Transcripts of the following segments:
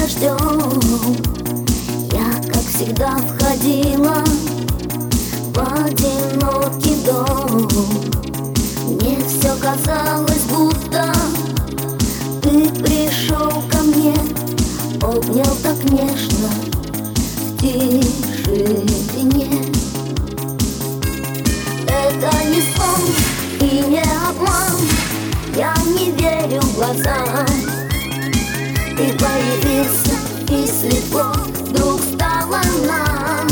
дождем. Я, как всегда, входила в одинокий дом. Мне все казалось, будто ты пришел ко мне, обнял так нежно в тишине. Это не сон и не обман, я не верю глазам. Ты появился, и светло вдруг стало нам.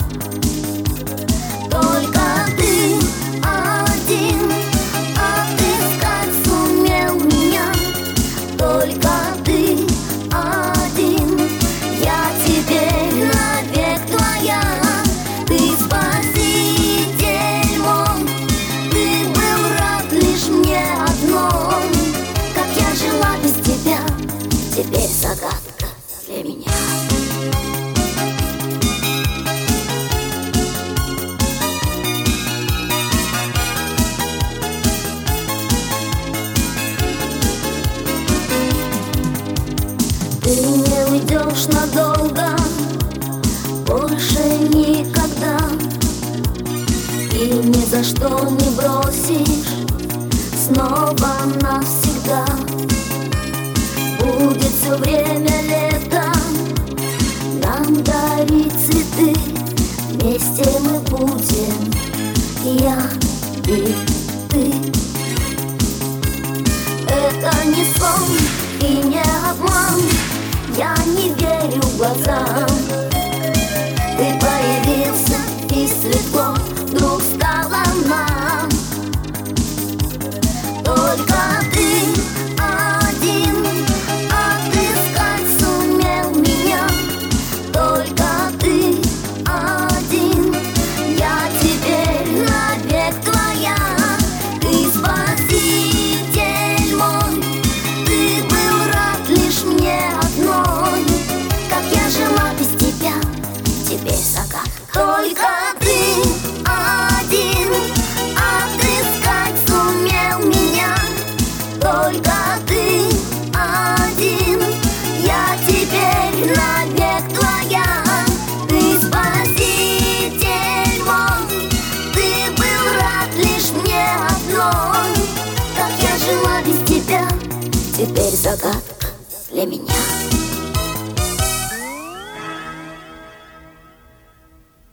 Только ты один отыскать сумел меня. Только ты один, я теперь навек твоя. Ты спаситель мой, ты был рад лишь мне одной. Как я жила без тебя, теперь загадка для меня. Ты не уйдешь надолго, больше никогда, и ни за что не бросишь снова навсегда. Будет все время лето, нам дарить цветы, вместе мы будем, я и ты. Это не сон и не обман, я не верю глазам. Ты появился, и светло вдруг стало нам. Только ты один отыскать сумел меня. Только ты один, я теперь навек твоя. Ты спаситель мой, ты был рад лишь мне одной. Как я жила без тебя, теперь загадка. Только ты один отыскать сумел меня. Только ты один, я теперь навек твоя. Ты спаситель мой, ты был рад лишь мне одной. Как я жила без тебя, теперь загадка для меня.